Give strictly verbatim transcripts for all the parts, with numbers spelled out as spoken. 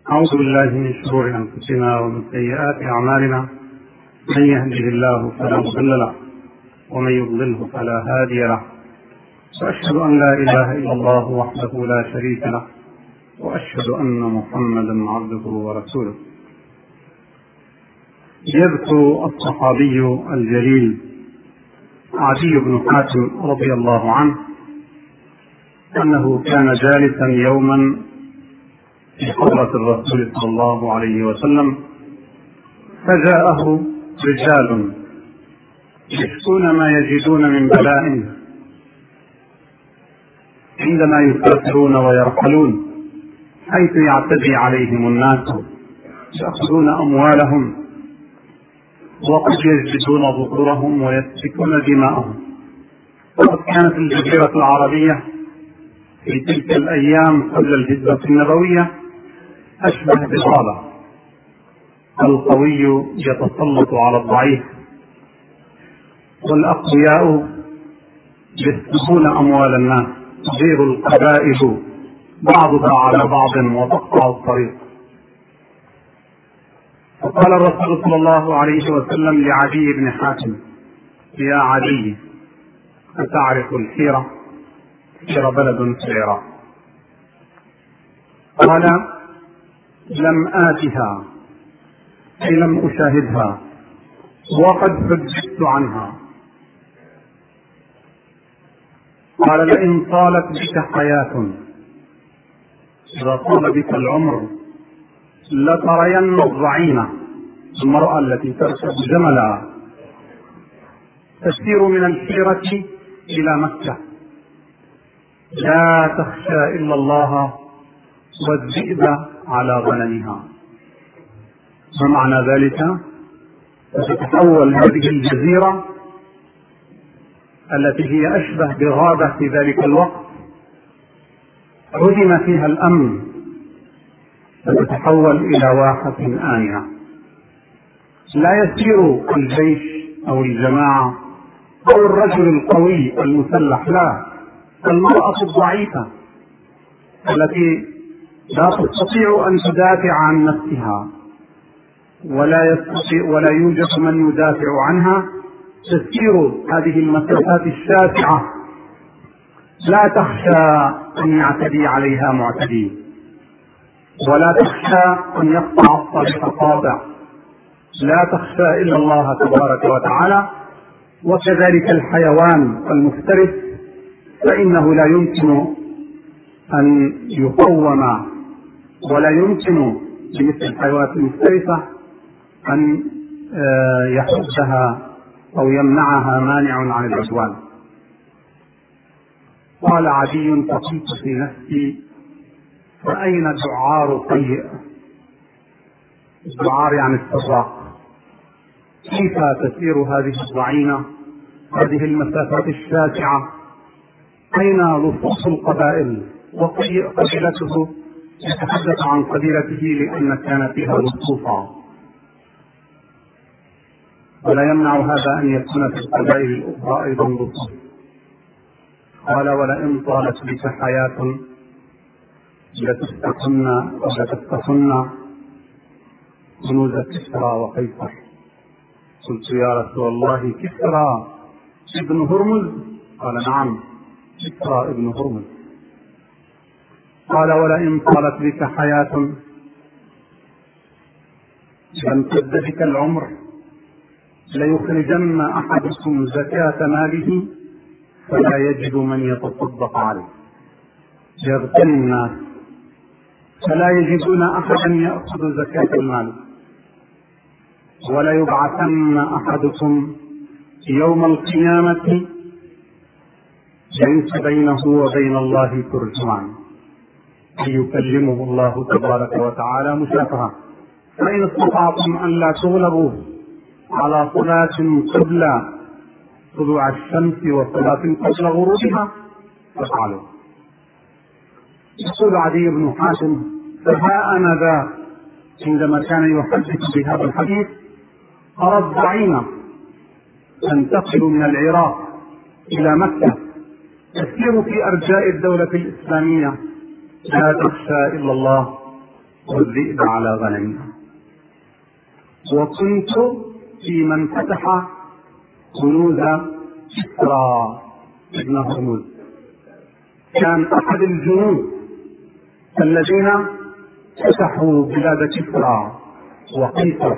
أعوذ بالله من شرور أنفسنا ومن سيئات أعمالنا، من يهده الله فلا مضل له ومن يضلله فلا هادي له، وأشهد أن لا إله إلا الله وحده لا شريك له، وأشهد أن محمدا عبده ورسوله. يذكر الصحابي الجليل عدي بن حاتم رضي الله عنه أنه كان جالسا يوما في حضرة الرسول صلى الله عليه وسلم، فجاءه رجال يشكون ما يجدون من بلاء عندما يسافرون ويرحلون، حيث يعتدي عليهم الناس يأخذون أموالهم وقد يجلدون ظهورهم ويسفكون دماءهم. وقد كانت الجزيرة العربية في تلك الأيام قبل الهجرة النبوية أشبه بغابة، القوي يتسلط على الضعيف، والأقوياء يسلبون أموال الناس، تدير القبائل بعضها على بعض وتقطع الطريق. فقال الرسول صلى الله عليه وسلم لعدي بن حاتم: يا عدي، أتعرف الحيرة؟ حيرة بلد في العراق. قال: لم آتها، أي لم أشاهدها، وقد حدثت عنها. قال: لئن طالت بك حياة، إذا طال بك العمر، لترين الضعينة، المرأة التي تركب جملها، تسير من الحيرة إلى مكة، لا تخشى إلا الله والذئب على غنمها. ومعنى ذلك ستتحول هذه الجزيرة التي هي أشبه بغابة في ذلك الوقت عدم فيها الأمن، ستتحول إلى واحة آمنة. لا يسير الجيش أو الجماعة أو الرجل القوي المسلح، لا، المرأة الضعيفة التي لا تستطيع أن تدافع عن نفسها، ولا يستطيع ولا يوجد من يدافع عنها، تسير هذه المسافات الشاسعة، لا تخشى أن يعتدي عليها معتدي، ولا تخشى أن يقطع الطريق قاطع، لا تخشى إلا الله تبارك وتعالى. وكذلك الحيوان المفترس، فإنه لا يمكن أن يقوم ولا يمكن لمثل الحيوانات المفترسة أن يحدها أو يمنعها مانع عن العدوان. قال عدي: فقلت في نفسي: فأين دعار طيء؟ الدعار يعني السراق. كيف تسير هذه الضعينة هذه المسافات الشاسعة؟ أين لصوص القبائل؟ وطيء قبيلته يتحدث عن قبيلته لأن كان فيها لصوصا، ولا يمنع هذا أن يكون في القبائل الأخرى أيضا لصوص. قال: ولئن طالت بك حياة لتفتحن ولتفتحن كنوز كسرى وقيصر. قلت: يا رسول الله، كسرى ابن هرمز؟ قال: نعم، كسرى ابن هرمز. قال: ولئن طالت بك حياة لامتد بك العمر، ليخرجن أحدكم زكاة ماله فلا يجد من يتصدق عليه، يغتني الناس فلا يجدون أحدا يأخذ زكاة المال، ولا يبعثن أحدكم يوم القيامة ليس بينه وبين الله ترجمان، أن يكلمه الله تبارك وتعالى مشافهة. فإن استطعتم أن لا تغلبوا على صلاة قبل طلوع الشمس وصلاة قبل غروبها فافعلوا. يقول عدي بن حاتم: فها أنا ذا عندما كان يحدث بهذا الحديث أرى الضعينة تنتقل من العراق إلى مكة، تسير في أرجاء الدولة الإسلامية، لا تخشى إلا الله والذئب على غنمها. وكنت في من فتح كنوز كسرى ابن هرمز، كان أحد الجنود الذين فتحوا بلاد كسرى وقيصر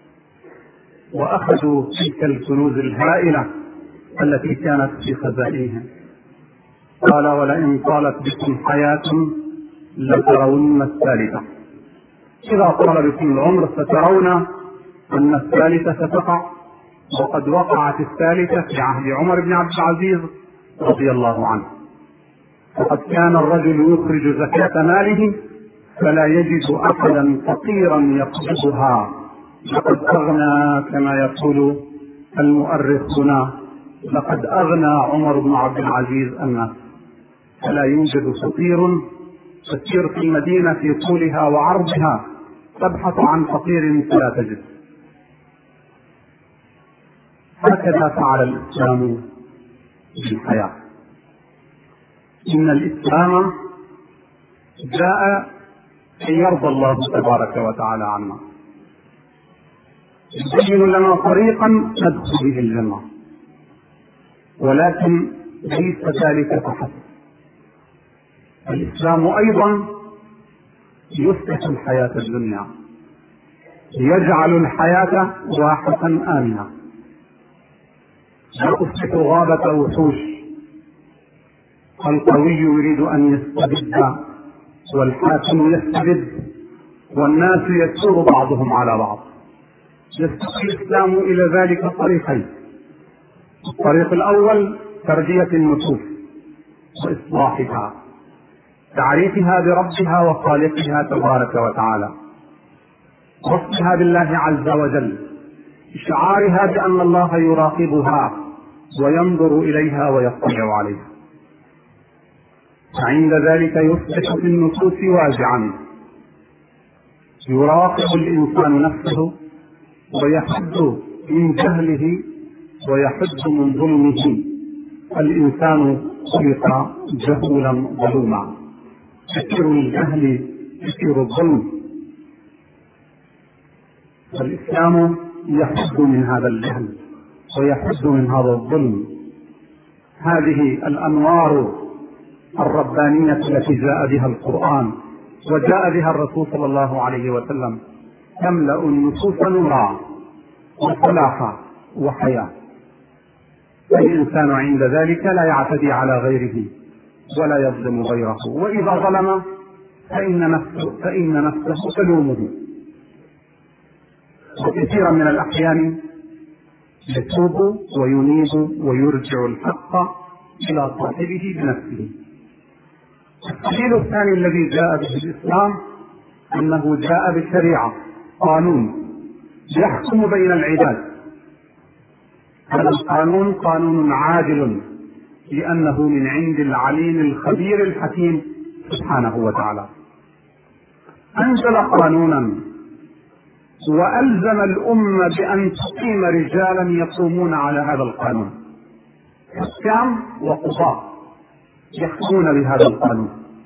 وأخذوا تلك الكنوز الهائلة التي كانت في خزائنهم. قال: ولئن طالت بكم حياة لترون الثالثة. إذا طال بكم العمر سترون أن الثالثة ستقع، وقد وقعت الثالثة في عهد عمر بن عبد العزيز رضي الله عنه. فقد كان الرجل يخرج زكاة ماله فلا يجد أحدا فقيرا يقبضها، لقد أغنى كما يقول المؤرخون، لقد أغنى عمر بن عبد العزيز الناس. فلا يوجد فقير تسير في المدينة في طولها وعرضها تبحث عن فقير فلا تجد. هكذا فعل الإسلام بالحياة. إن الإسلام جاء كي يرضى الله تبارك وتعالى عنا، يبين لنا طريقا ندخل به الجنة، ولكن ليس ذلك فحسب. الإسلام أيضا يصلح الحياة الدنيا، يجعل الحياة واحة آمنة، يصلح غابة وحوش. القوي يريد أن يستبد والحاكم يستبد والناس يسور بعضهم على بعض. يستقي الإسلام إلى ذلك طريقين: الطريق الأول تربية النفوس وإصلاحها، تعريفها بربها وخالقها تبارك وتعالى، وصفها بالله عز وجل، إشعارها بأن الله يراقبها وينظر إليها ويطلع عليها. فعند ذلك يصبح في النفوس واجعا، يراقب الإنسان نفسه ويحد من جهله ويحد من ظلمه. الإنسان خلق جهولا ظلوما، كثير الجهل كثير الظلم، فالإسلام يحد من هذا الجهل ويحد من هذا الظلم. هذه الأنوار الربانية التي جاء بها القرآن وجاء بها الرسول صلى الله عليه وسلم تملأ النفوس نورا وصلاحا وحياة. الإنسان عند ذلك لا يعتدي على غيره ولا يظلم غيره، وإذا ظلم فإن نفسه, فإن نفسه تلومه. وكثيرا من الأحيان يتوب وينيب ويرجع الحق إلى صاحبه بنفسه. الدليل الثاني الذي جاء به الإسلام أنه جاء بشريعة، قانون يحكم بين العباد. هذا القانون قانون عادل لأنه من عند العليم الخبير الحكيم سبحانه وتعالى. أنزل قانونا وألزم الأمة بأن تقيم رجالا يقومون على هذا القانون، حكام وقضاة يحكمون بهذا القانون.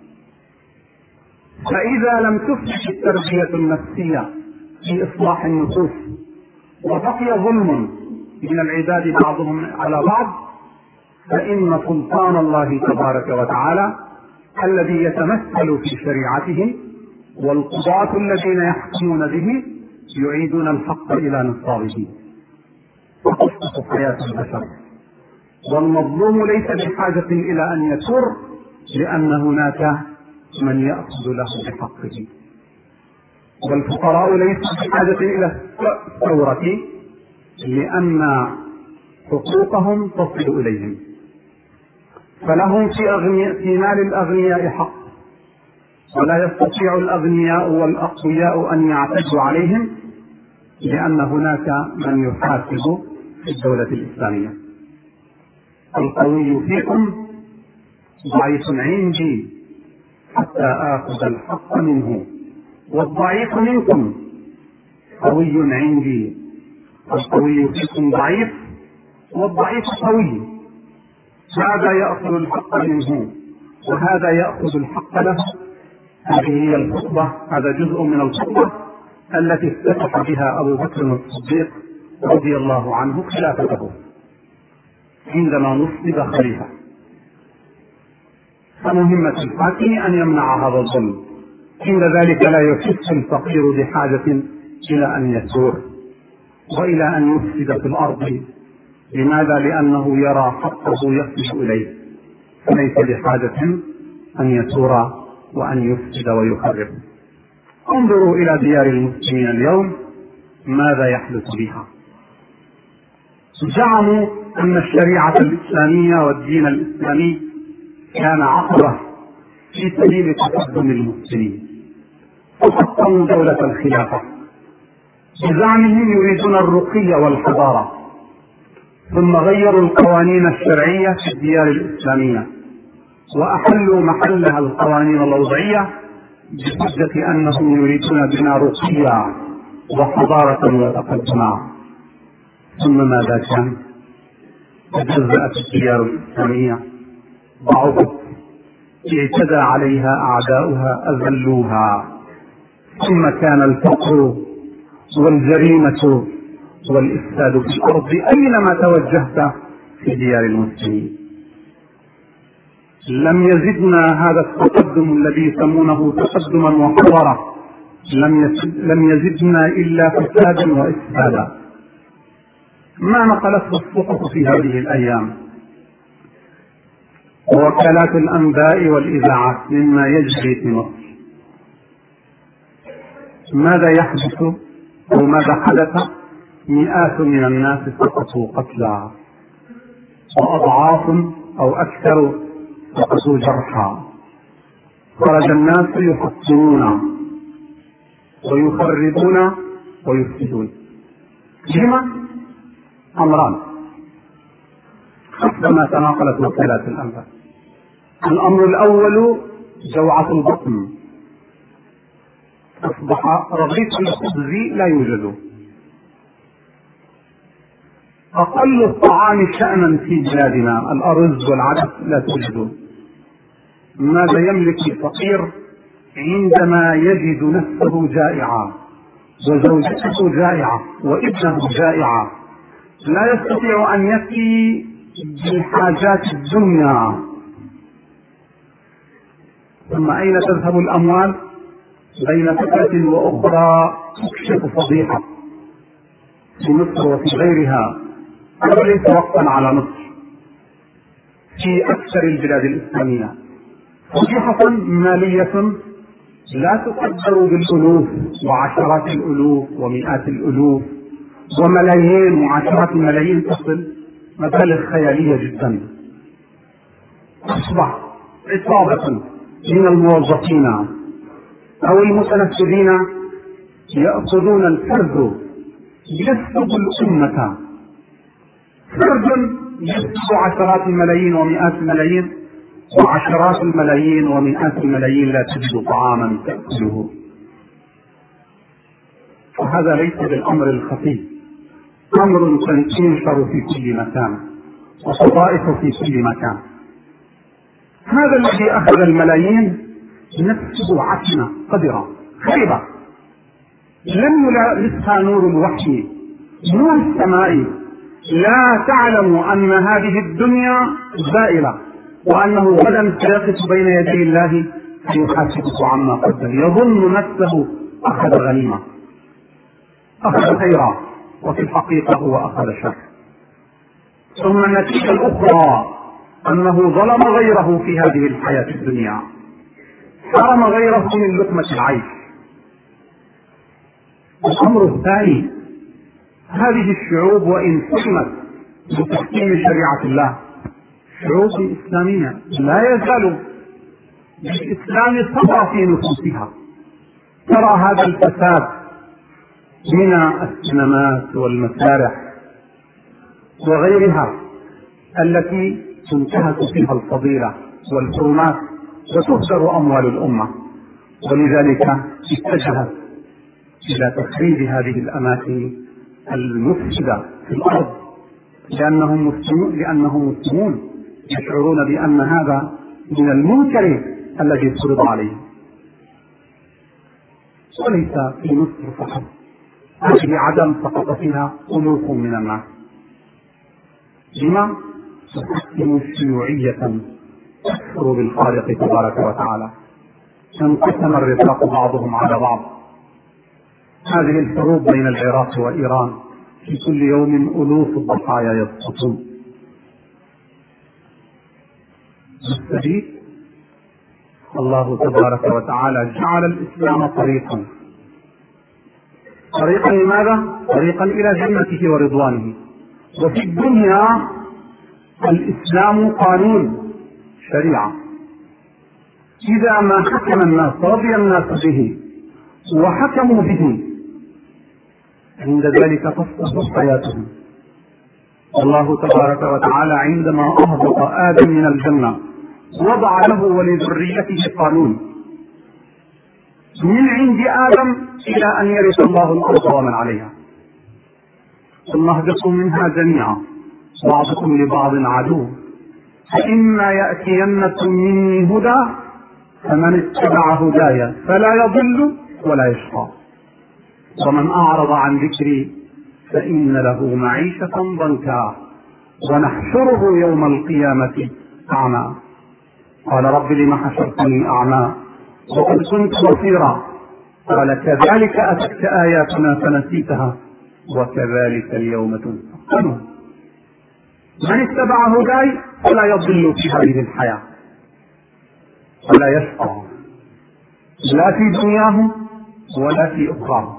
فإذا لم تفلح التربية النفسية في إصلاح النفوس وبقي ظلم من العباد بعضهم على بعض، فإن سلطان الله تبارك وتعالى الذي يتمثل في شريعته والقضاة الذين يحكمون به يعيدون الحق إلى نصابه وتصبح حياة البشر. والمظلوم ليس بحاجة إلى أن يثور، لأن هناك من يأخذ له بحقه. والفقراء ليسوا بحاجة إلى الثورة، لأن حقوقهم تصل إليهم. فلهم في, أغنياء في مال الأغنياء حق، ولا يستطيع الأغنياء والأقوياء أن يعتدوا عليهم، لأن هناك من يحاسب في الدولة الإسلامية. القوي فيكم ضعيف عندي حتى آخذ الحق منه، والضعيف منكم قوي عندي. القوي فيكم ضعيف والضعيف قوي، هذا يأخذ الحق منه وهذا يأخذ الحق له، هذه هي الخطبة، هذا جزء من الخطبة التي افتتح بها أبو بكر الصديق رضي الله عنه خلافته عندما نصب خليفة. فمهمة الحاكم أن يمنع هذا الظلم، عند ذلك لا يحس الفقير بحاجة إلى أن يثور وإلى أن يفسد في الأرض. لماذا؟ لأنه يرى حقه يصل إليه، فليس بحاجة أن يثور وأن يفسد ويخرب. انظروا إلى ديار المسلمين اليوم ماذا يحدث بها. زعموا أن الشريعة الإسلامية والدين الإسلامي كان عقبة في سبيل تقدم المسلمين، فحطموا دولة الخلافة بزعمهم يريدون الرقي والحضارة، ثم غيروا القوانين الشرعية في الديار الإسلامية وأحلوا محلها القوانين الوضعية بحجة أنهم يريدون بنا رقيا وحضارة وتقدما. ثم ماذا كان؟ تجزأت الديار الإسلامية، ضعفت، اعتدى عليها أعداؤها، أذلوها. ثم كان الفقر والجريمة والإفساد في الأرض أينما توجهت في ديار المسلمين. لم يزدنا هذا التقدم الذي يسمونه تقدما وحضارة، لم يزدنا إلا فسادا وإفسادا. ما نقلته الصحف في هذه الأيام ووكالات الأنباء والإذاعات مما يجري في مصر. ماذا يحدث أو ماذا حدث؟ مئات من الناس سقطوا قتلى، وأضعاف أو أكثر سقطوا جرحى. خرج الناس يحطمون ويخربون ويفسدون. لما؟ أمران حسب ما تناقلت وكالات الأنباء. الأمر الأول جوعة البطن، أصبح رغيف الخبز لا يوجد. أقل الطعام شأنا في بلادنا الأرز والعدس لا توجد. ماذا يملك الفقير عندما يجد نفسه جائعا وزوجته جائعة وابنه جائعة؟ لا يستطيع أن يأتي بالحاجات الدنيا. ثم أين تذهب الأموال؟ بين فترة وأخرى تكشف فضيحة في مصر وفي غيرها، وليس وقتا على مصر، في أكثر البلاد الإسلامية، فضيحة مالية لا تقدر بالألوف وعشرات الألوف ومئات الألوف وملايين وعشرات الملايين، تصل مبالغ خيالية جدا. أصبح عصابة من الموظفين أو المتنفذين يأخذون الفرد يسلب الأمة، فرد يسلب عشرات الملايين ومئات الملايين، وعشرات الملايين ومئات الملايين لا تجد طعاما تأكله. وهذا ليس بالأمر الخفي، أمر ينشر في كل مكان وصطائف في كل مكان. هذا الذي أخذ الملايين نفسه عتمة قدرة خيبة، لم يلامسها نور الوحي، نور السماء. لا تعلم أن هذه الدنيا زائلة، وأنه غدا سيقف بين يدي الله فيحاسبه عما قدم. يظن نفسه أخذ غنيمة، أخذ خيرا، وفي الحقيقة هو أخذ شر. ثم النتيجة الأخرى أنه ظلم غيره في هذه الحياة الدنيا، حرم غيره من لقمة العيش. الأمر الثاني، هذه الشعوب وإن حكمت بتحكيم شريعة الله، شعوب إسلامية لا يزال بالإسلام ثغرة في نفوسها. ترى هذا الفساد من السينمات والمسارح وغيرها التي تنتهك فيها الفضيلة والحرمات وتهدر أموال الأمة، ولذلك اتجهت إلى تخريب هذه الأماكن المفسدة في الأرض، لأنهم مسلمون, لأنهم مسلمون يشعرون بأن هذا من المنكر الذي فرض عليهم. وليس في مصر فقط، هذه عدم سقط فيها ألوف من الناس. لما؟ تحكم شيوعية تكفر بالخالق تبارك وتعالى، انقسم الرفاق بعضهم على بعض. هذه الحروب بين العراق وإيران في كل يوم ألوف الضحايا يسقطون. بالسبيل الله تبارك وتعالى جعل الإسلام طريقا طريقا لماذا؟ طريقا إلى جنته ورضوانه. وفي الدنيا الإسلام قانون شريعة، إذا ما حكم الناس رضي الناس به وحكموا به عند ذلك تصلح حياتهم. الله تبارك وتعالى عندما أهبط آدم من الجنة وضع له ولذريته قانون من عند آدم إلى أن يرث الله الأرض ومن عليها، ثم اهبطوا منها جميعا بعضكم لبعض عدو، فإما يأتينكم مني هدى فمن اتبع هداي فلا يضل ولا يشقى، ومن أعرض عن ذكري فإن له معيشة ضنكا ونحشره يوم القيامة أعمى. قال رب لم حشرتني أعمى وقد كنت بصيرا، قال كذلك أتتك آياتنا فنسيتها وكذلك اليوم تنسى. من اتبع هداي فلا يضل في هذه الحياة ولا يشقى، لا في دنياه ولا في أخرى.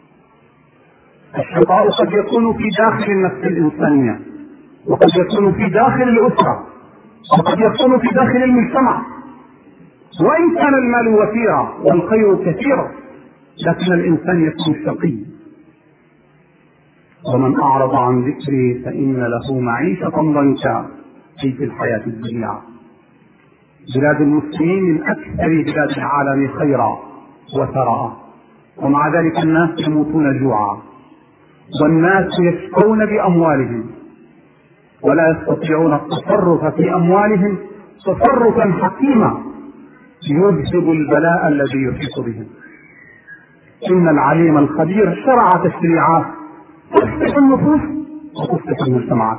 الشقاء قد يكون في داخل النفس الإنسانية، وقد يكون في داخل الأسرة، وقد يكون في داخل المجتمع. وإن كان المال وفيرا والخير كثيرا لكن الإنسان يكون شقي. ومن أعرض عن ذكري فإن له معيشة ضنكا في الحياة الدنيا. بلاد المسلمين من أكثر بلاد العالم خيرا وثراء، ومع ذلك الناس يموتون جوعا، والناس يشقون بأموالهم ولا يستطيعون التصرف في أموالهم تصرفا حكيما يذهب البلاء الذي يحيط بهم. إن العليم الخبير شرع تشريعات تصلح النفوس وتصلح المجتمعات.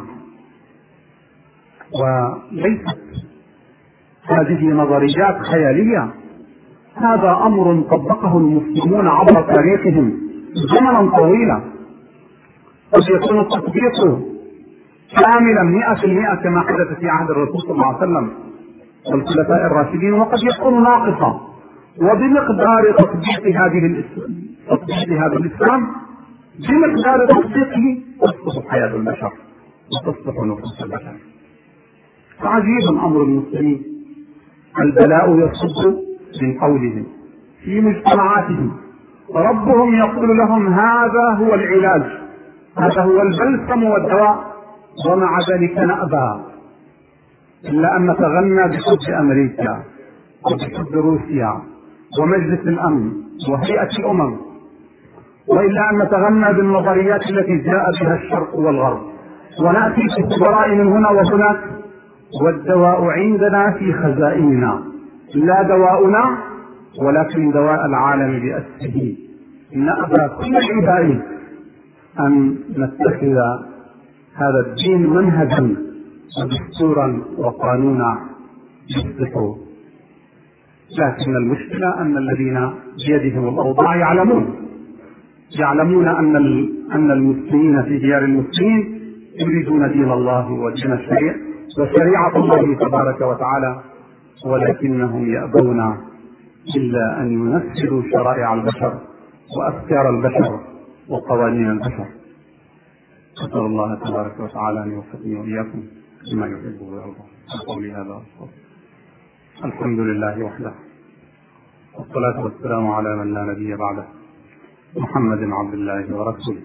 وليست هذه نظريات خيالية، هذا أمر طبقه المسلمون عبر تاريخهم زمنا طويلا. قد يكون التطبيق كاملا مئة في المئة كما حدث في عهد الرسول صلى الله عليه وسلم والخلفاء الراشدين، وقد يكون ناقصا، وبمقدار تطبيق هذه تطبيق هذا الإسلام بمقدار تطبيقه تصلح حياة البشر وتصلح نفوس البشر. فعجيب أمر المسلمين، البلاء يصب من قولهم في مجتمعاتهم، ربهم يقول لهم هذا هو العلاج، هذا هو البلسم والدواء، ومع ذلك نأبى إلا أن نتغنى بحب أمريكا وبحب روسيا ومجلس الأمن وهيئة الأمم، وإلا أن نتغنى بالنظريات التي جاء بها الشرق والغرب، ونأتي في خبراء من هنا وهناك، والدواء عندنا في خزائننا، لا دواؤنا ولكن دواء العالم بأسره. نأبى كل العبائي أن نتخذ هذا الدين منهجا ودستورا وقانونا يصلحه. لكن المشكلة أن الذين بيدهم الأوضاع يعلمون يعلمون أن أن المسلمين في ديار المسلمين يريدون دين الله ودين الشريعة وشريعة الله تبارك وتعالى، ولكنهم يأبون إلا أن ينفذوا شرائع البشر وأفكار البشر وقوانين البشر. أسأل الله تبارك وتعالى أن يوفقني وإياكم لما يحبه ويرضى. قولي هذا الحمد لله وحده، والصلاة والسلام على من لا نبي بعده، محمد عبد الله ورسوله.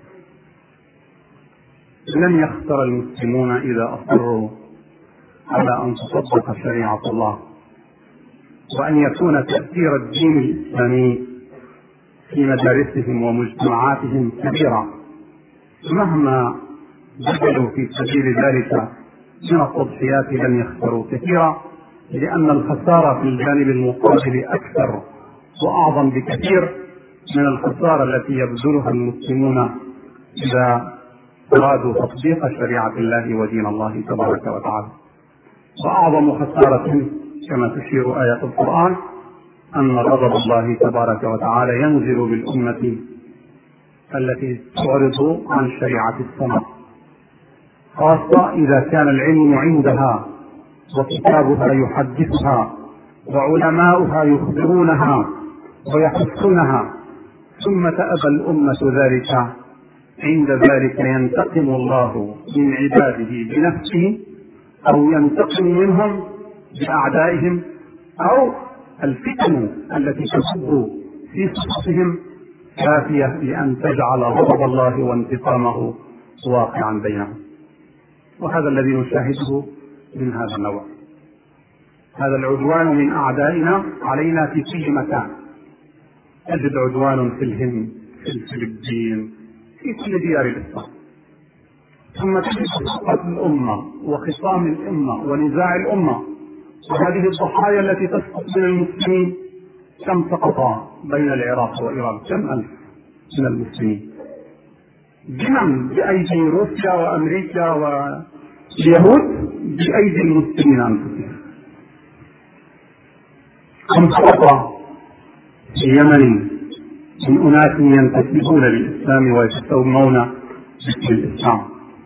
لن يخسر المسلمون إذا أصروا على أن تطبق شريعة الله وأن يكون تأثير الدين الإسلامي في مدارسهم ومجتمعاتهم كبيرا، مهما بذلوا في سبيل ذلك من التضحيات لن يخسروا كثيرا، لأن الخسارة في الجانب المقابل أكثر وأعظم بكثير من الخسارة التي يبذلها المسلمون إذا أرادوا تطبيق شريعة الله ودين الله تبارك وتعالى. وأعظم خسارة كما تشير آية القرآن أن غضب الله تبارك وتعالى ينزل بالأمة التي تعرض عن شريعة السماء، خاصة إذا كان العلم عندها وكتابها يحدثها وعلماؤها يخبرونها ويحثونها، ثم تأبى الأمة ذلك. عند ذلك ينتقم الله من عباده بنفسه، أو ينتقم منهم بأعدائهم، أو الفتن التي تصب في صفهم كافية لأن تجعل غضب الله وانتقامه واقعا بينهم. وهذا الذي نشاهده من هذا النوع. هذا العدوان من أعدائنا علينا في كل مكان. تجد عدوان في الهند، في الفلبين، في كل ديار الإسلام. ثم تجد سقط الأمة وخصام الأمة ونزاع الأمة، وهذه الضحايا التي تسقط من المسلمين كم سقط بين العراق وإيران؟ كم ألف من المسلمين بمن؟ بأيدي روسيا وأمريكا واليهود، بأيدي المسلمين أنفسهم. كم سقط في اليمن من أناس ينتسبون للإسلام ويتسمون باسم الإسلام.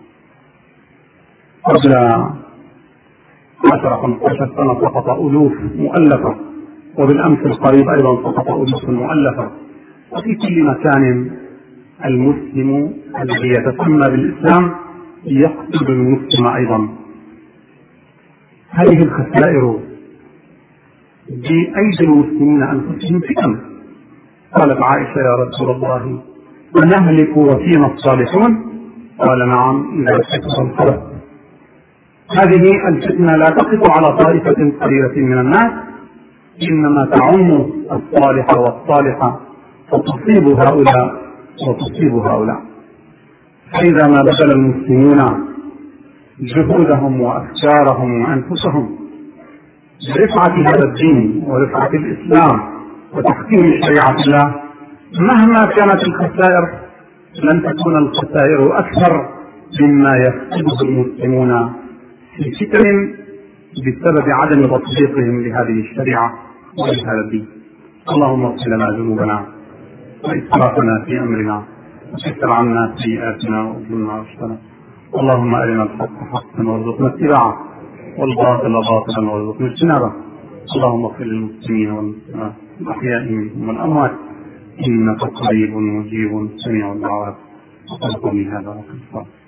قبل عشر خمسة سنة سقط ألوف مؤلفة، وبالأمس القريب أيضا سقط ألوف مؤلفة. وفي كل مكان المسلم الذي يتسمى بالإسلام يقتل المسلم أيضا. هذه الخسائر بأيدي المسلمين أنفسهم فتن. قالت عائشة: يا رسول الله نهلك وفينا الصالحون؟ قال: نعم، إذا كثر الخبث. هذه الفتنة لا تقف على طائفة قليلة من الناس، إنما تعم الصالح والصالحة، فتصيب هؤلاء وتصيب هؤلاء. فإذا ما بذل المسلمون جهودهم وأفكارهم وأنفسهم برفعة هذا الدين ورفعة الإسلام وتحكيم شريعة الله، مهما كانت الخسائر لن تكون الخسائر أكثر مما يفقده المسلمون في فتن بسبب عدم تطبيقهم لهذه الشريعة ولهذا الدين. اللهم اغفر لنا ذنوبنا وإسرافنا في أمرنا وكفر عنا سيئاتنا وأجلنا رشدنا. اللهم أرنا الحق حقا وارزقنا اتباعه والباطل باطلا وارزقنا اجتنابه. اللهم اغفر للمسلمين والمسلمات الأحياء منهم والأموات إنك قريب مجيب سميع الدعوات. أقول قولي هذا وأستغفر